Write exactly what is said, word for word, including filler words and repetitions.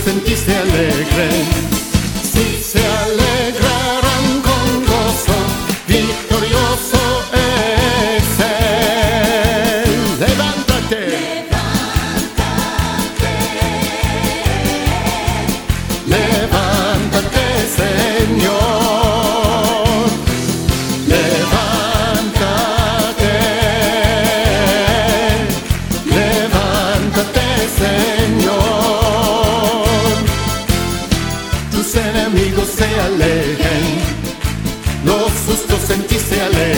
justos en ti se alegren. Si se alegrarán con gozo, victorioso es Él. Levántate, levántate, Señor. Levántate, levántate, Señor. Tus enemigos se alegren, los justos en ti se alegren.